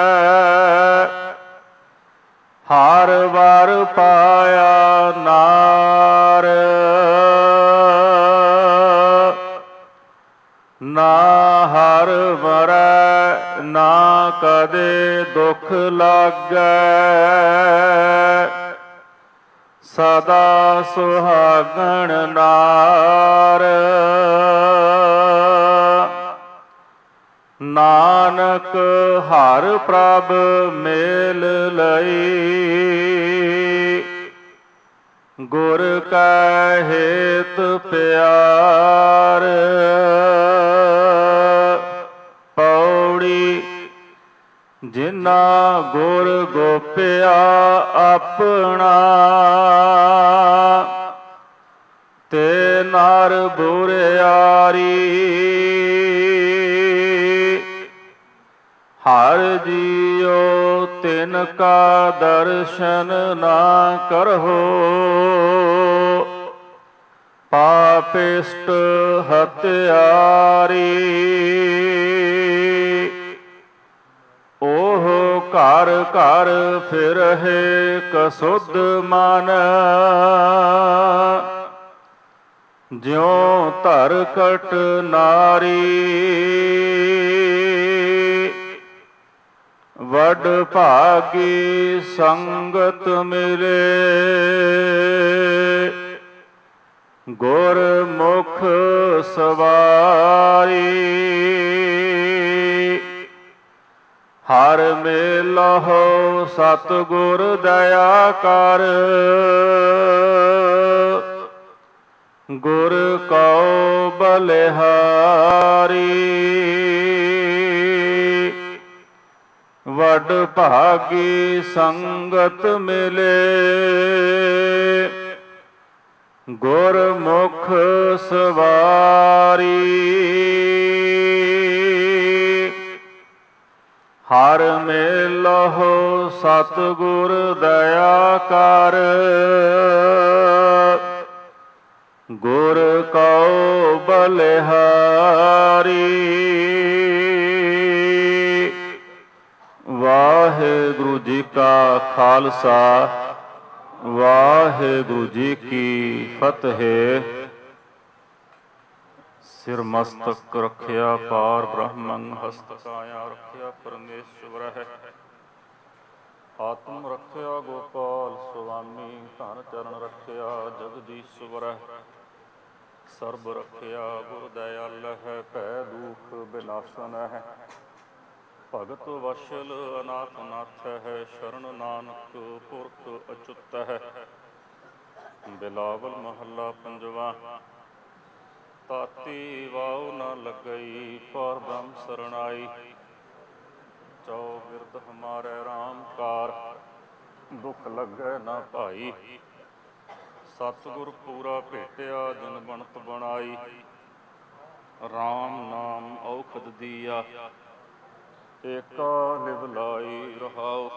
ਹਰ ਵਰ ਪਾਇਆ ਨਾਰ। ਨਾ ਹਰ ਮਰੈ ਨਾ ਕਦੇ ਦੁਖ ਲਾਗੈ, ਸਦਾ ਸੁਹਾਗਣ ਨਾਰ। ਨਾਨਕ ਹਰ ਪ੍ਰਭ ਮੇਲ ਲਈ, ਗੁਰ ਕੈ ਹੇਤ ਪਿਆਰ। ਪੌੜੀ। ਜਿਨਾ ਗੁਰ ਗੋਪਿਆ ਆਪਣਾ, ਤੇ ਨਰ ਬੁਰਿਆਰੀ। ਹਰ ਜੀਉ ਤਿਨ ਕਾ ਦਰਸ਼ਨ ਨਾ ਕਰਹੁ, ਪਾਪਿਸ਼ਟ ਹਤਿਆਰੀ। ਉਹ ਘਰ ਘਰ ਫਿਰਹਿ ਕਸੁੱਧ ਮਨ, ਜਿਉ ਧਰਕਟ ਨਾਰੀ। ਵਡ ਭਾਗੀ ਸੰਗਤ ਮਿਲੇ, ਗੁਰ ਮੁਖ ਸਵਾਰੀ। ਹਰ ਮੇਲਹੁ ਸਤਿਗੁਰ ਦਇਆ ਕਰ, ਗੁਰ ਕਉ ਬਲਿਹਾਰੀ। ਵਡ ਭਾਗੀ ਸੰਗਤ ਮਿਲੇ, ਗੁਰ ਮੁਖ ਸਵਾਰੀ। ਹਰ ਮੇਲਹੁ ਸਤਿਗੁਰ ਦਇਆ ਕਰ, ਗੁਰ ਕਉ ਬਲਿਹਾਰੀ। ਵਾਹਿਗੁਰੂ ਜੀ ਕਾ ਖਾਲਸਾ, ਵਾਹਿਗੁਰੂ ਜੀ ਕੀ ਫਤਿਹ। ਸਿਰ ਮਸਤਕ ਰੱਖਿਆ ਪਾਰ ਬ੍ਰਹਮੰ, ਹਸਤ ਕਾਇਆ ਰੱਖਿਆ ਪਰਮੇਸ਼ਵਰ ਹੈ। ਆਤਮ ਰੱਖਿਆ ਗੋਪਾਲ ਸੁਆਮੀ, ਧਨ ਚਰਨ ਰੱਖਿਆ ਜਗਦੀਸ਼ਵਰ ਹੈ। ਸਰਬ ਰੱਖਿਆ ਗੁਰ ਦਇਆਲ ਹੈ, ਭੈ ਦੁਖ ਬਿਨਾਸ਼ਨ ਹੈ। ਭਗਤ ਵਸ਼ਲ ਅਨਾਥ ਨਾਥ ਹੈ, ਸ਼ਰਨ ਨਾਨਕ ਪੁਰਖ ਅਚੁੱਤ ਹੈ। ਬਿਲਾਵਲ ਮਹੱਲਾ ਪੰਜਵਾ। ਤਾਤੀ ਵਾਉ ਨ ਲੱਗਈ, ਪਰ ਬ੍ਰਹਮ ਸਰਣਾਈ। ਚੌ ਬਿਰਦ ਹਮਾਰੇ ਰਾਮ ਕਾਰ, ਦੁਖ ਲੱਗੈ ਨਾ ਭਾਈ। ਸਤਿਗੁਰ ਪੂਰਾ ਭੇਟਿਆ ਜਿਨ ਬਣਤ ਬਣਾਈ। ਰਾਮ ਨਾਮ ਔਖਦ ਦੀਆ, ਏਕਾ ਲਿਵ ਲਾਈ ਰਹਾਉ।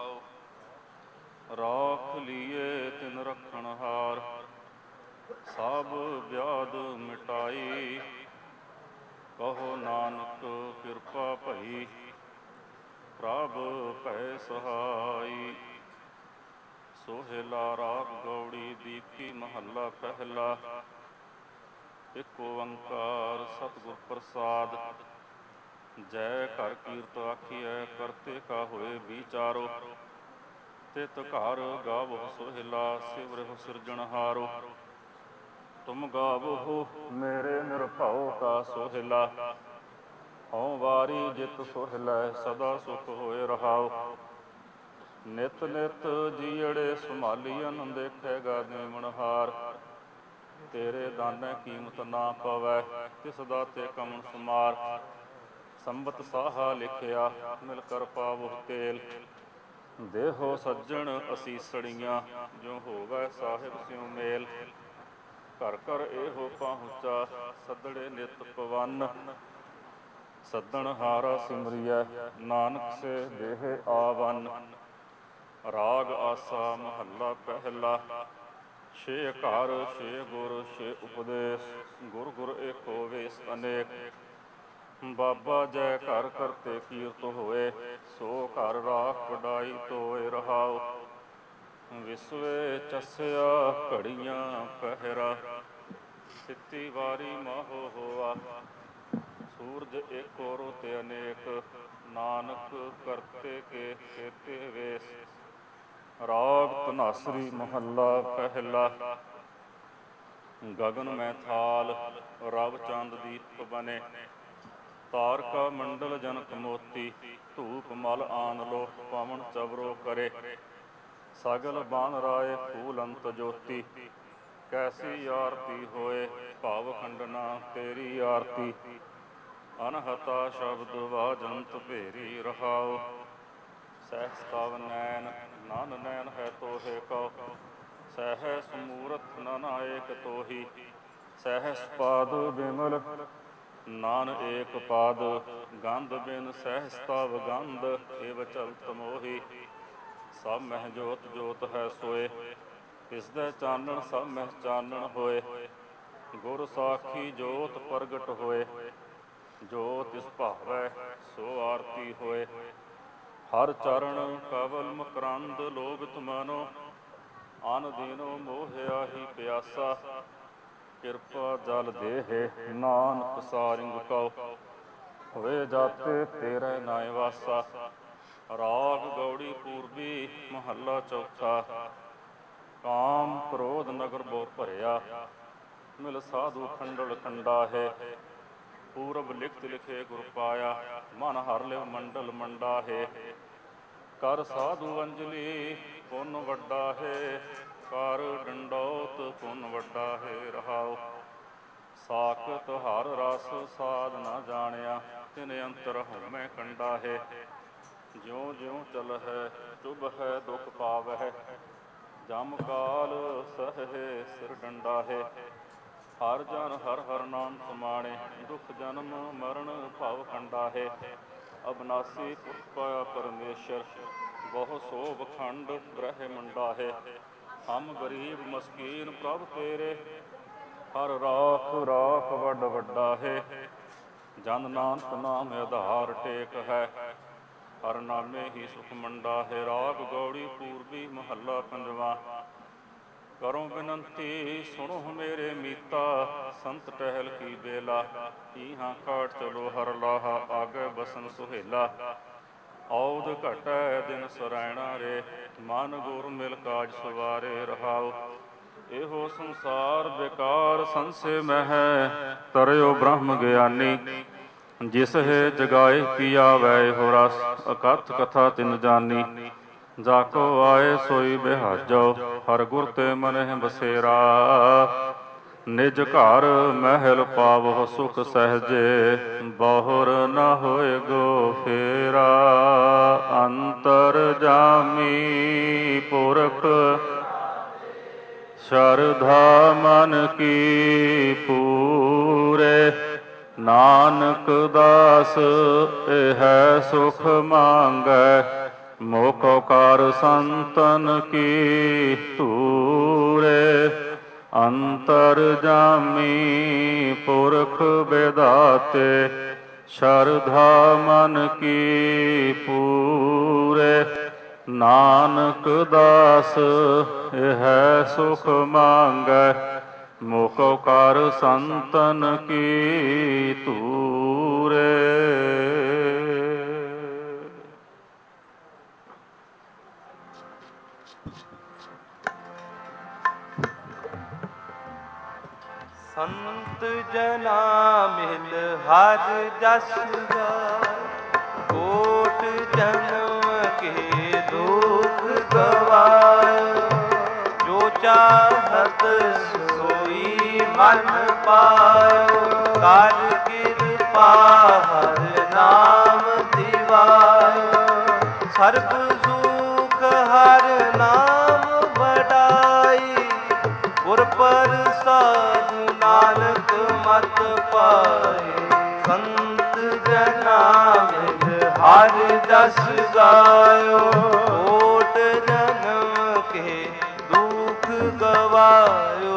ਰਾਖ ਲੀਏ ਤਿਨ ਰਖਣ ਹਾਰ, ਸਭ ਵਿਆਧ ਮਿਟਾਈ। ਕਹੋ ਨਾਨਕ ਕਿਰਪਾ ਭਈ, ਪ੍ਰਭ ਭੈ ਸਹਾਈ। ਸੋਹਿਲਾ ਰਾਗ ਗੌੜੀ ਦੀਪੀ ਮਹੱਲਾ ਪਹਿਲਾ। ਇਕ ਓੰਕਾਰ ਸਤਿਗੁਰ ਪ੍ਰਸਾਦ, ਜੈ ਘਰ ਕੀਰਤ ਆਖੀਐ, ਕਰਤੇ ਕਾ ਹੋਏ ਵਿਚਾਰੋ। ਤਿਤ ਘਰ ਗਾਵੋ ਸੋਹਿਲਾ, ਸਿਵਰਿਹੁ ਸਿਰਜਣਹਾਰੋ। ਤੁਮ ਗਾਵੋ ਮੇਰੇ ਨਿਰਭਉ ਕਾ ਸੋਹਿਲਾ, ਹਉ ਵਾਰੀ ਜਿਤ ਸੋਹਿਲੈ, ਸਦਾ ਸੁਖ ਹੋਏ ਰਹਾਉ। ਨਿਤ ਨਿਤ ਜੀਅੜੇ ਸੰਭਾਲੀਅਨ, ਦੇਖੇਗਾ ਦੇਵਨਹਾਰ। ਤੇਰੇ ਦਾਨੇ ਕੀਮਤ ਨਾ ਪਵੈ, ਤਿਸ ਦਾਤੇ ਕਮਨ ਸੁਮਾਰ। ਸੰਬਤ ਸਾਹਾ ਲਿਖਿਆ, ਮਿਲ ਕਰ ਪਾਵੋ ਤੇਲ। ਦੇਹੋ ਸੱਜਣ ਅਸੀਸੜੀਆਂ, ਜੋ ਹੋਵੈ ਸਾਹਿਬ ਸਿਉ ਮੇਲ। ਘਰ ਘਰ ਇਹੋ ਪਹੁੰਚਾ, ਸੱਦੜੇ ਨਿਤ ਪਵਨ। ਸੱਦਣ ਹਾਰਾ ਸਿਮਰਿਐ, ਨਾਨਕ ਸੇ ਦੇਹ ਆਵਨ। ਰਾਗ ਆਸਾ ਮਹੱਲਾ ਪਹਿਲਾ। ਛੇ ਘਰ ਛੇ ਗੁਰ ਛੇ ਉਪਦੇਸ਼, ਗੁਰ ਗੁਰ ਏਕੋ ਵੇਸ ਅਨੇਕ। ਬਾਬਾ ਜੈ ਘਰ ਕਰਤੇ ਕੀਰਤ ਹੋਏ, ਸੋ ਘਰ ਰਾਖ ਵਡਾਈ ਤੋਏ ਰਹਾਉ। ਵਿਸਵੇ ਚਸਿਆ ਘੜੀਆਂ ਪਹਿਰਾ, ਤਿੱਤੀ ਵਾਰੀ ਮਾਹੋ ਹੋਆ। ਸੂਰਜ ਏਕੋ ਰੋਤੇ ਅਨੇਕ, ਨਾਨਕ ਕਰਤੇ ਕੇ ਕੇਤੇ ਵੇਸ। ਰਾਗ ਧਨਾਸਰੀ ਮਹੱਲਾ ਪਹਿਲਾ। ਗਗਨ ਮੈਂ ਥਾਲ, ਰਵ ਚੰਦ ਦੀਪਕ ਬਨੇ। ਤਾਰਕਾ ਮੰਡਲ ਜਨਕ ਮੋਤੀ, ਧੂਪ ਮਲ ਆਨ ਲੋ ਪਵਨ ਚਵਰੋ ਕਰੇ। ਸਗਲ ਬਾਨ ਰਾਏ ਫੂਲ ਅੰਤ ਜੋਤੀ, ਕੈਸੀ ਆਰਤੀ ਹੋਏ ਭਵ ਖੰਡਨਾ ਤੇਰੀ ਆਰਤੀ। ਅਨਹਤਾ ਸ਼ਬਦ ਵਾਜੰਤ ਭੇਰੀ ਰਹਾਉ। ਸਹਿਸ ਤਵ ਨੈਨ ਨਨ ਨੈਨ ਹੈ ਤੋਹੇ ਕਉ, ਸਹਿਸ ਮੂਰਤ ਨਨ ਏਕ ਤੋਹੀ। ਸਹਿਸ ਪਾਦ ਬਿਮਲ ਨਾਨ ਏਕ ਪਾਦ, ਗੰਧ ਬਿਨ ਸਹਿਸ ਤਵ ਗੰਧ ਏਵ ਚਲਤ ਮੋਹੀ। ਸਭ ਮਹਿ ਜੋਤ ਜੋਤ ਹੈ ਸੋਏ, ਤਿਸਦੈ ਚਾਨਣ ਸਭ ਮਹਿ ਚਾਨਣ ਹੋਏ। ਗੁਰ ਸਾਖੀ ਜੋਤ ਪ੍ਰਗਟ ਹੋਏ, ਜੋ ਤਿਸ ਭਾਵੈ ਸੋ ਆਰਤੀ ਹੋਏ। ਹਰ ਚਰਨ ਕਵਲ ਮਕਰੰਦ ਲੋਭਿਤ ਮਨੋ, ਅਨ ਦੀਨੋ ਮੋਹਿਆ ਹੀ ਪਿਆਸਾ। ਕਿਰਪਾ ਜਲ ਦੇਹਿ ਨਾਨਕ ਸਾਰਿੰਗ ਕਉ, ਹੋਏ ਜਾਤੇ ਤੇਰੇ ਨਾਇ ਵਾਸਾ। ਰਾਗ ਗੌੜੀ ਪੂਰਬੀ ਮਹੱਲਾ ਚੌਥਾ। ਕਾਮ ਕ੍ਰੋਧ ਨਗਰ ਬਹੁ ਭਰਿਆ, ਮਿਲ ਸਾਧੂ ਖੰਡਲ ਖੰਡਾਹੇ। ਪੂਰਬ ਲਿਖਤ ਲਿਖੇ ਗੁਰ ਪਾਇਆ, ਮਨ ਹਰ ਲਿਵ ਮੰਡਲ ਮੰਡਾਹੇ। ਕਰ ਸਾਧੂ ਅੰਜਲੀ ਪੁੰਨ ਵੱਡਾ ਹੈ, ਕਰ ਡੰਡੌਤ ਪੁੰਨ ਵੱਡਾ ਹੈ ਰਹਾਉ। ਸਾਖਤ ਹਰ ਰਸ ਸਾਧ ਨਾ ਜਾਣਿਆ, ਤਿਨ ਅੰਤਰ ਹਉਮੈ ਕੰਡਾ ਹੈ। ਜਿਉ ਜਿਉ ਚਲਹਿ ਚੁਭ ਹੈ ਦੁਖ ਪਾਵਹਿ, ਜਮ ਕਾਲ ਸਹਹਿ ਸਿਰ ਡੰਡਾ ਹੈ। ਹਰ ਜਨ ਹਰ ਹਰ ਨਾਮ ਸਮਾਣੇ, ਦੁਖ ਜਨਮ ਮਰਨ ਭਵ ਖੰਡਾ ਹੈ। ਅਬਨਾਸੀ ਪੁਰਖ ਪਾਇਆ ਪਰਮੇਸ਼ਰ, ਬਹੁ ਸੋਭ ਖੰਡ ਬ੍ਰਹਿ ਮੰਡਾ ਹੈ। ਹਮ ਗਰੀਬ ਮਸਕੀਨ ਪ੍ਰਭ ਤੇਰੇ, ਹਰ ਰਾਖ ਰਾਖ ਵੱਡ ਵੱਡਾ ਹੈ। ਜਨ ਨਾਨਕ ਨਾਮ ਆਧਾਰ ਟੇਕ ਹੈ, ਹਰ ਨਾਮੇ ਹੀ ਸੁਖ ਮੰਡਾ ਹੈ। ਰਾਗ ਗੌੜੀ ਪੂਰਬੀ ਮਹੱਲਾ ਪੰਜਵਾਂ। ਕਰੋ ਬਿਨੰਤੀ ਸੁਣੋ ਮੇਰੇ ਮੀਤਾ, ਸੰਤ ਟਹਿਲ ਕੀ ਬੇਲਾ। ਈਹਾਂ ਖਾਟ ਚਲੋ ਹਰ ਲਾਹਾ, ਆਗੇ ਬਸਨ ਸੁਹੇਲਾ। ਔਧ ਘਟੈ ਦਿਨ ਸਰੈਣਾ ਰੇ, ਮਨ ਗੁਰ ਮਿਲ ਕਾਜ ਸਵਾਰੇ ਰਹਾਉ। ਇਹੋ ਸੰਸਾਰ ਬੇਕਾਰ ਸੰਸੇ ਮਹਿ, ਤਰਿਓ ਬ੍ਰਹਮ ਗਿਆਨੀ। ਜਿਸ ਹੈ ਜਗਾਏ ਪੀਆ ਵੈ ਹੋ ਰਸ, ਅਕਥ ਕਥਾ ਤਿਨ ਜਾਨੀ। ਜਾ ਕੋ ਆਏ ਸੋਈ ਬਿਹਾਜੋ, ਹਰ ਗੁਰ ਤੇ ਮਨਹਿ ਬਸੇਰਾ। ਨਿਜ ਘਰ ਮਹਿਲ ਪਾਵਹੁ ਸੁਖ ਸਹਿਜੇ, ਬਹੁਰ ਨ ਹੋਏ ਗੋ ਫੇਰਾ। ਅੰਤਰ ਜਾਮੀ ਪੁਰਖ ਸ਼ਰਧਾ ਮਨ ਕੀ ਪੂਰੇ, ਨਾਨਕ ਦਾਸ ਇਹ ਸੁਖ ਮੰਗੈ। ਮੁਖ ਕਰ ਸੰਤਨ ਕੀ ਧੂਰੇ, ਅੰਤਰ ਜਾਮੀ ਪੁਰਖ ਬਿਧਾਤੇ। ਸ਼ਰਧਾ ਮਨ ਕੀ ਪੂਰੇ, ਨਾਨਕ ਦਾਸ ਇਹ ਸੁਖ ਮੰਗੈ। ਮੁਖ ਕਰ ਸੰਤਨ ਕੀ ਧੂਰੇ। ਸੰਤ ਜਨਾ ਮਿਲ ਹਰ ਜਸ ਗਾਏ, ਕੋਟ ਜਨਮ ਕੇ ਦੁਖ ਗਵਾਏ। ਜੋ ਚਾਹਤ ਸੋਈ ਮਨ ਪਾਇਓ, ਕਰ ਕਿਰਪਾ ਹਰਿ ਨਾਮ ਦਿਵਾਇਓ। ਸਰਬ ਸੁਖ ਹਰਿ ਨਾਮ ਵਡਾਈ, ਗੁਰ ਪ੍ਰਸਾਦ ਨਾਨਕ ਮਤ ਪਾਏ। ਸੰਤ ਜਨਾ ਮਿਲ ਹਰਿ ਜਸ ਗਾਇਓ, ਕੋਟ ਜਨਮ ਕੇ ਦੁਖ ਗਵਾਇਓ।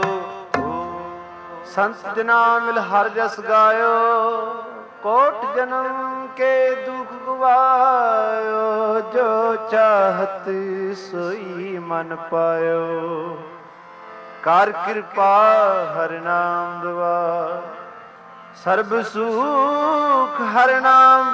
ਸੰਤ ਜਨਾ ਮਿਲ ਹਰਿ ਜਸ ਗਾਇਓ, ਕੋਟ ਜਨਮ ਕੇ ਦੁਖ ਗਵਾਇਓ। ਜੋ ਚਾਹਤ ਸੋਈ ਮਨ ਪਾਇਓ, ਕਰ ਕਿਰਪਾ ਹਰਿ ਨਾਮ ਦਿਵਾ। ਸਰਬ ਸੁਖ ਹਰਿ ਨਾਮ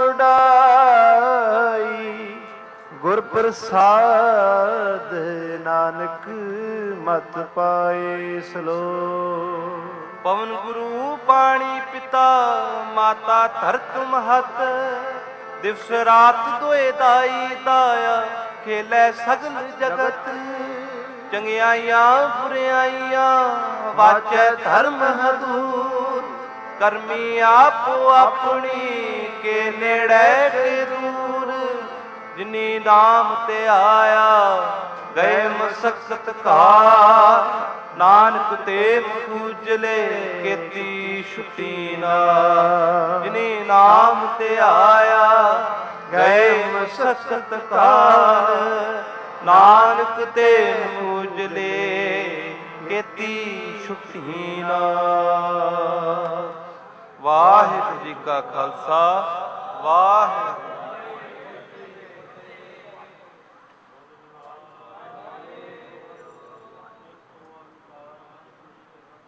ਵਡਾਈ, ਗੁਰ ਪ੍ਰਸਾਦ ਨਾਨਕ ਮਤ ਪਾਏ। ਸਲੋਕ। ਪਵਨ ਗੁਰੂ ਪਾਣੀ ਪਿਤਾ, ਮਾਤਾ ਧਰਤ ਮਹਤ। ਦਿਵਸ ਰਾਤ ਦੋਏ ਦਾਈ ਦਾਇਆ, ਖੇਲੇ ਸਗਲ ਜਗਤ। ਚੰਗਿਆਈਆਂ ਬੁਰਿਆਈਆਂ, ਵਾਚੈ ਧਰਮ ਹਦੂਰ। ਕਰਮੀ ਆਪੋ ਆਪਣੀ, ਕੇ ਨੇੜੇ ਕੇ ਦੂਰ। ਜਿਨੀ ਨਾਮ ਤੇ ਆਇਆ, ਗਏ ਮਸਕਤ ਘਾਰ। ਨਾਨਕ ਤੇ ਪੂਜਲੇ, ਕੀਤੀ ਛੁੱਟੀ ਨਾ। ਜਿਨੀ ਨਾਮ ਤੇ ਆਇਆ, ਗਏ ਮਸਕਤ ਘਾਰ। ਨਾਨਕ ਤੇ ਪੂਜਲੇ, ਕੀਤੀ ਛੁੱਟੀ ਨਾ। ਵਾਹਿਗੁਰੂ ਜੀ ਕਾ ਖਾਲਸਾ, ਵਾਹਿਗੁਰੂ